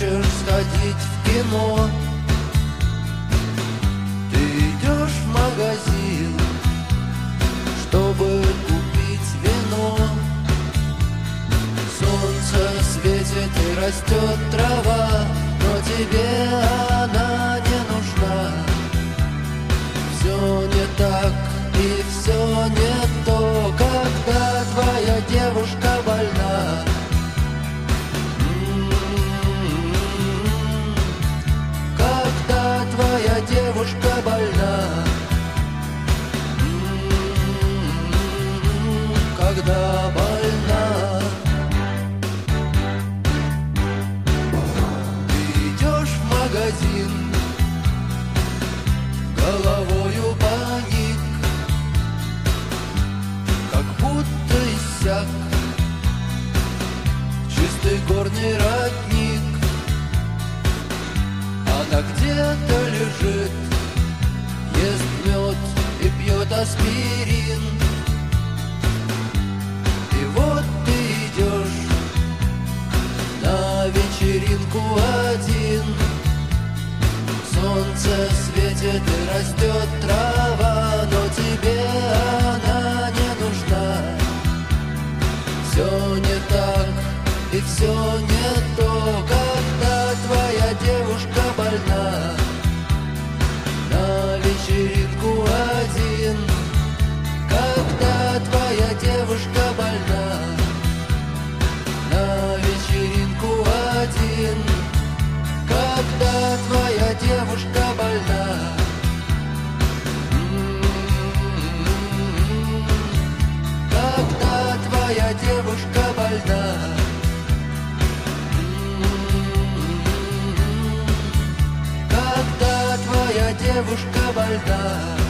хочешь сходить в кино. Ты идешь в магазин, чтобы купить вино. Солнце светит и растет трава, но тебе она не нужна. Все не так и все не то, когда твоя девушка больна. Когда твоя девушка больна. Когда больна. Ты идешь в магазин, головою паник, как будто иссяк чистый горный родник. Она где-то лежит, ест мед и пьет аспирин. И вот ты идешь на вечеринку один. Солнце светит и растет трава, но тебе она не нужна. Все не так и все не то, когда твоя девушка больна. На вечеринку один, когда твоя девушка больна. На вечеринку один, когда твоя девушка больна. Когда твоя девушка больна. Когда твоя девушка больна.